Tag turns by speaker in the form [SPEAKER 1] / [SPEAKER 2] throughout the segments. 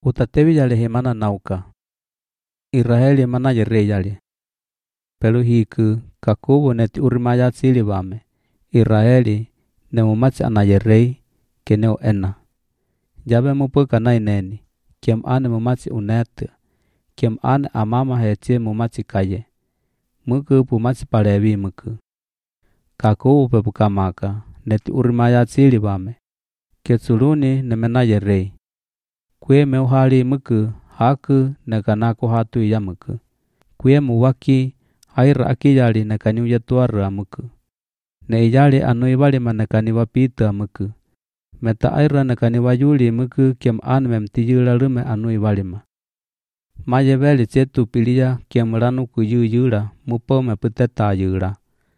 [SPEAKER 1] Utatevi yale hemana nauka. Israeli mana yere yale. Pelu hiku kakubu neti urimaya tsili vame. Israeli ne mumatsi anayerei keneo ena. Jabe mupuka naineni. Kiem ane mumatsi unete. Kiem ane amama hetie mumatsi kaye. Muku pumatsi palevi muku. Kakubu pepukamaka neti urimaya tsili vame. Ketsuluni nemena yerei. Kue meuhali muku haku nekanaku hatu ya muku. Kue muwaki aira akiyali nekani uyetuara muku. Ne iyali anui walima nekani wapita muku. Meta aira nekani wayuli muku kiem ane memtijula lume anui walima. Maye veli cetu pilia kiem ranu kuyuyula mupo meputeta yula.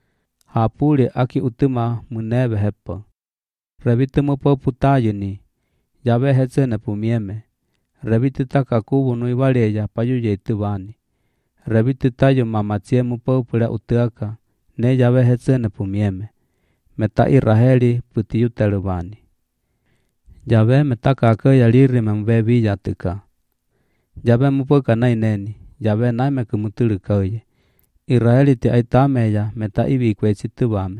[SPEAKER 1] Hapuli aki utuma munebe hepo. Rebite mupo putayuni. Jabe hetse nepumieme. Rebite takakubu nui waleya payu yetu vani. Rebite tayo mamatsie mupo pula uteaka. Ne jabe hetse nepumieme. Meta Israeli putiyutelu vani. Jabe metaka ke yaliri membebi yatika. Jabe mupo kanaineni. Jabe naime kumutulu kauye. Israeli ti aitameya meta ibi kwecitu vame.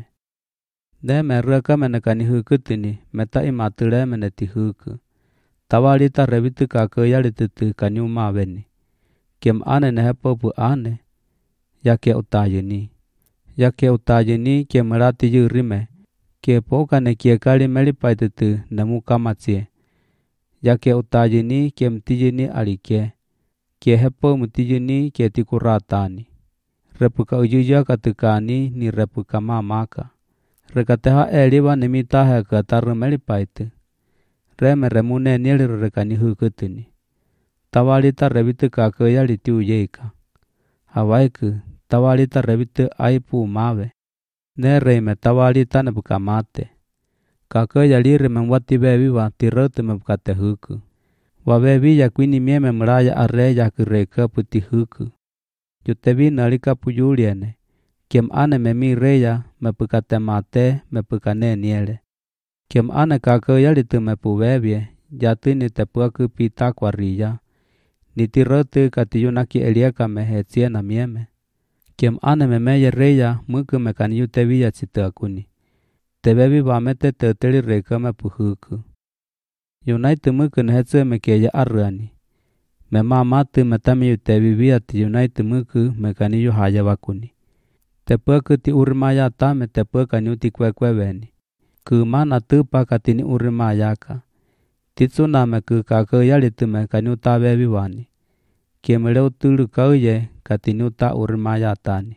[SPEAKER 1] Ne mereka menekani hukutini meta imatule meneti huku. Tawalita rebitu kake yalitutu kanyuma veni. Kiem ane nehepopu ane. Yake utayuni. Yake utayuni kiem rati yurime. Kie poka ne kie kali melipaitutu nemu kamatsie. Yake utayuni kiem tijuni alike. Kie hepo mutijuni kie tikuratani. Repuka ujuja katukani ni repuka mamaka. Rekateha eliwa nimitahe kataru melipaitu. Reme remune nieliru rekani hukutuni. Tawalita rebitu kake yaliti uyeika. Hawaiku tawalita rebitu aipu mawe. Ne reime tawalita nebuka mate. Kake yaliri memwati bebiwa tirotu mebukate huku. Wabebi ya kwini mieme mraya areya kureka puti huku. Yutebi nalika pujuliene. Kiem ane memi reya mepukate mate mepukane niele. Kiem ane kake yalitu mepubebie jatini tepuaku pita kwariya. Nitirotu katiyunaki eliaka mehetie na mieme. Kiem ane memeye reya muku mekani yutebi ya citakuni. Tebebi bamete teteli reka mepuhuku. Yunaitu muku nehetsu mekeya arani. Memamatu metami yutebi biati yunaitu muku mekani yuhaya wakuni. Tepuaku ti urimaya tame tepuakani uti kwekweveni. Kumana tupa katini urimayaka. Titsuname ku kake yalitu mekani utabebi wani. Kiemele utulu kauye katini uta urimaya tani.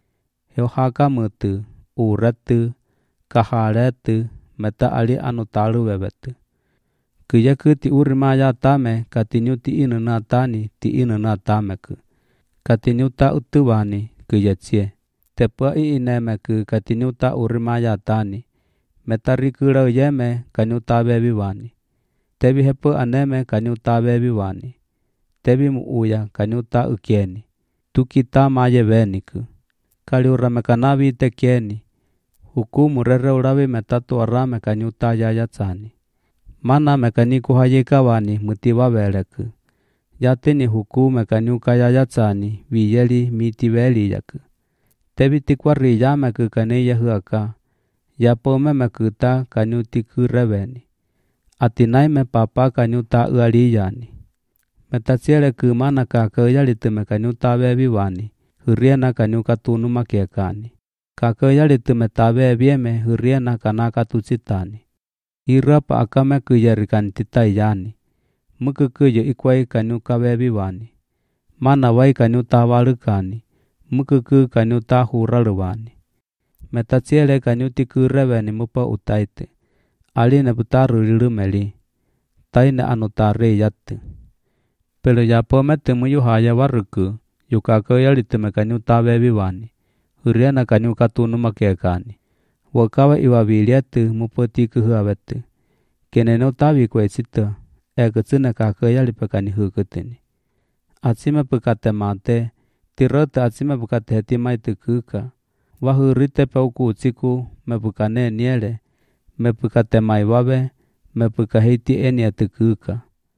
[SPEAKER 1] Heuhaka mutu, uretu, kahaletu, meta ali anutalu webetu. Kuyaku ti urimaya tame katini uti inuna tani ti inuna tameku. Katini uta utuwani kuyatsie. Tepua iinemeku katini uta urimaya tani. Metarikura yeme kani utabebi wani. Tebi hepo aneme kani utabebi wani. Tebi muuya kani uta ukieni. Tukita maye veniku. Kali uramekanabi tekieni. Hukumu rere urabi metatu arame kani utayaya tsani. Mana mekani kuhayika wani mutiwabeleku. Yatini hukume kani ukayaya tsani viyeli mitibeli yaku. Tebi tikwari yameku kani yahuaka. Yapome mekuta kani utikureveni. Atinaime papa kani uta ualiyani. Metatsiele kumana kake yalitu mekani utabebi wani. Huriena kani ukatunu makiekani. Kake yalitu metabebieme huriena kanaka tutsitani. Irapa akame kuyerikani titayani. Muku kuyo ikwai kani ukabebi wani. Mana wai kani utawalukani. Muku ku kani utahuraluwani. Metatsiele kani utikureveni mupa utaite. Aline putaru lilumeli. Taine anutare yatu. Pero yapome temu yuhaya waruku. Yukake yalitu mekani utabebi wani. Huriena kani ukatunu makiekani. Wakawa iwabilietu mupoti kuhuawetu. Kenene utabi kwecita. Ekutsune kake yalipekani hukutini. Atsime pukate mate. Tirote atsime pukate hetimaitu kuka. Wahurite pauku utsiku mepukane niele. Mepukate maiwabe. Mepukahiti eniatu kuka.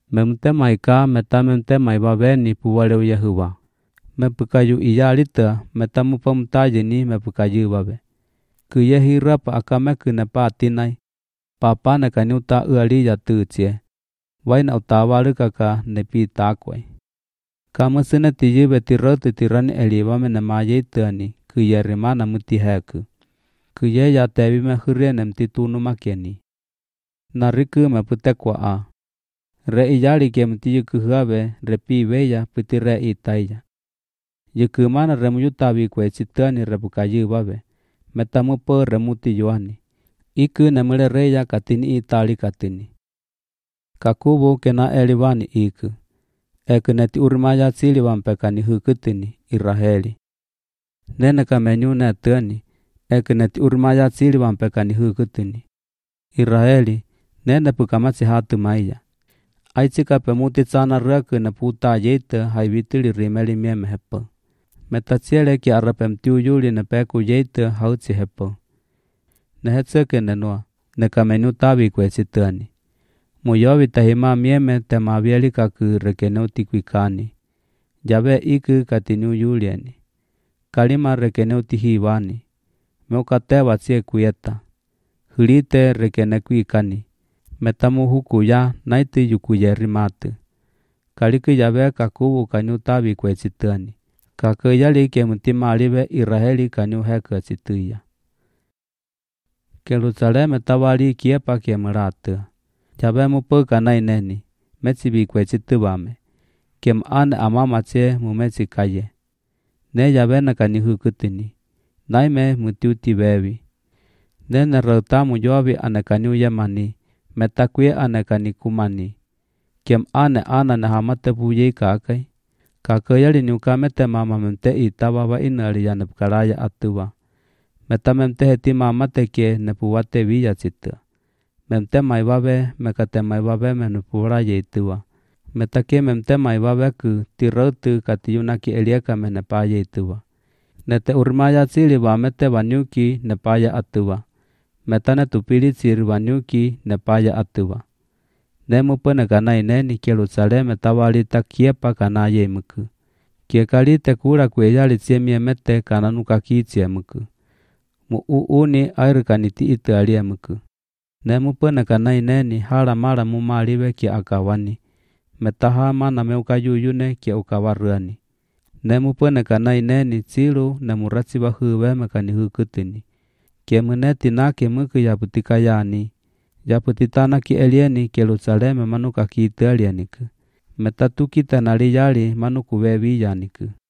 [SPEAKER 1] Memtemai ka meta memtemai vaveni puvaleu Yahuwa. Mepekayu iyalita meta mupamtajeni mepekayu vave. Kuyehi rapa akameku nepatinai. Papa nekani uta ualiya tutie. Waina utawalu kaka nepi takwai. Kamu sene tiyube tirotu tirani elivame nemayitani kuyerimana mutiheku. Kuyeya tevi mehurienem titunu makeni. Nariku meputekwaa. Re iyali kemti yukuhuave repi veya puti re itaya. Yukumana remuyutavi kwe chitani repukayu vave. Metamupo remuti yuani. Iku nemule reya katini itali katini. Kakubu kena elivani iku. Eku neti urimaya silivan pekani hukutini Iraheli. Nene kamenyu netani. Eku neti urimaya silivan pekani hukutini Iraheli. Nene pukamasi hatu maya. Aichika pemuti tsana reku neputa yeita haivitili rimeli mieme hepo. Metatsiele ki arapemtiu yuli nepeku yeita hautsi hepo. Nehetseke nenua. Nekamenyu tavi kwe chitani. Muyovi tahima mieme temavieli kaku rekeneu tikwikani. Jabe iku katinu yulieni. Kalima rekeneu tihivani. Meukatewa tsie kuyeta. Hulite rekene kwikani. Metamu huku ya naiti yukuyeri matu. Kaliku jabe kakubu kanyu tavi kwe chitani. Kaku yali kemutima alive Iraheli kanyu heke chituya. Jerusalem tawali kiepa kiemeratu. Jabe mupuka naineni. Metsibi kwe chitubame. Kiem ane amama tse mumetsi kaye. Ne jabe nakani hukutini. Naime mutiuti bevi. Nene rotamu yovi anekani uyemani. Metakwe anekani kumani. Kiem ane ana nehamate puye kakai. Kakai yali nyukamete mama memte itawaba inali ya nepkaraya atuwa. Meta memte heti mama teke nepuwate viya chitu. Memte maivabe mekate maivabe menupuraya ituwa. Metake memte maivabe ku tirotu katiyunaki elieka menepaya ituwa. Nete urmaya tsili vamete vanyuki nepaya atuwa. Metane tupili tsiri vanyuki nepaya atuwa. Nemupene kana ineni Jerusalem tawalita kiepa kana yemuku. Kiekalite kura kweyali tsiemie mete kana nukaki tsiemuku. Mu uuni airikaniti itu aliemuku. Nemupene kana ineni hala mara mumalive kia akawani. Metahama na meukayuyune kia ukawaruani. Nemupene kana ineni tsilu nemuratsi bahuwe mekani hukutini. Kiemuneti nake muku yaputikayani. Yaputitana ki elieni Jerusalem manuka ki itu alieniku. Metatuki tenali yali manuku vevi yaniku.